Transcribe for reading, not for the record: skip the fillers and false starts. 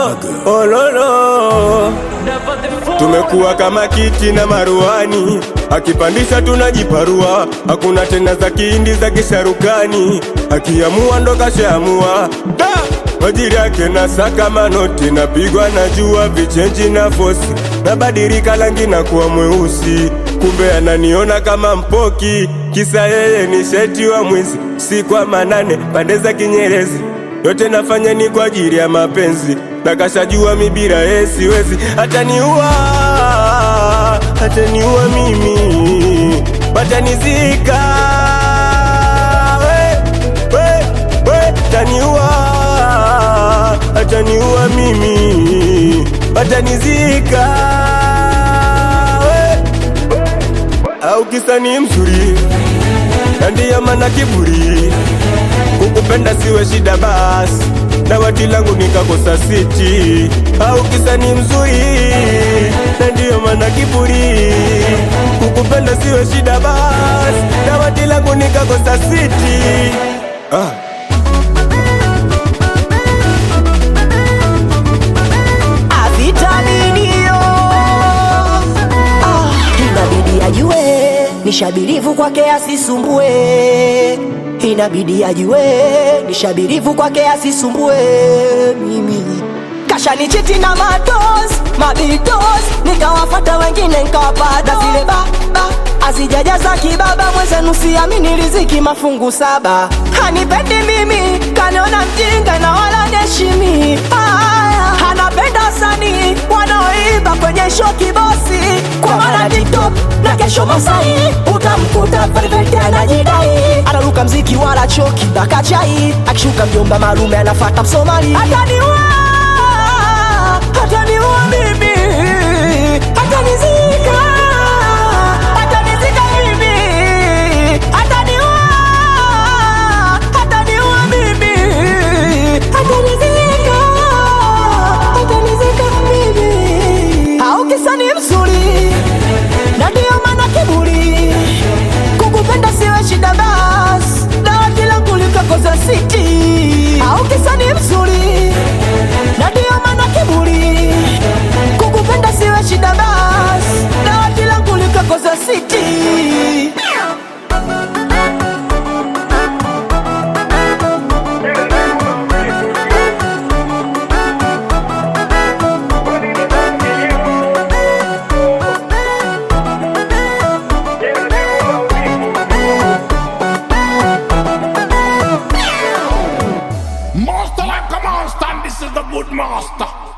Oh lolo, tumekuwa kama kiti na maruani, akipandisha tunajiparua, hakuna tena za kihindi za kisharukani, akiamua ndo kashaamua. Majiri yake na saka manoti, napigwa na jua vichenji na fosi, nabadilika rangi na kuwa mweusi, kumbe ananiona kama mpoki, kisa yeye ni sheti wa mwizi. Si kwa manane pande za Kinyerezi, yote nafanya ni kwa ajili ya mapenzi, na kashajua mibira yeye siwezi. Ataniua mimi, watanizika ataniua mimi, watanizika au kisa ni mzuri, na ndiyo maana kiburi, kukupenda siwe shida basi, na wati langu nikakosa siti. Au kisa ni mzuri, na ndiyo maana kiburi, kukupenda siwe shida basi, na wati langu nikakosa siti. Inabidi ajue nishabirivu kwake asisumbue, inabidi ajue nishabirivu kwake asisumbue. Mimi kashanichiti na mabitos, nikawafata wengine nikawapata zile baba azijajaza kibaba, mwenzenu siamini riziki mafungu saba. Hanipendi mimi, kaniona mjinga na wala neshimi. Hanapenda sani wanaoiba kwenye show kibosi, kwa maana TikTok na kesho Masai utamkuta Velvet anajidai, anaruka mziki wala choki baka chai, akishuka mjomba malume anafata Msomali. Ataniua mimi, atanizika mimi, ataniua mimi, atanizika mimi. Au kisa ni mzuri, na ndiyo maana kiburi, kukupenda siwe shida basi, na wati langu likakosa siti. Au kisa ni mzuri, na ndiyo maana kiburi, kukupenda siwe shida basi, na wati langu likakosa siti. Master like a monster, and this is the good master.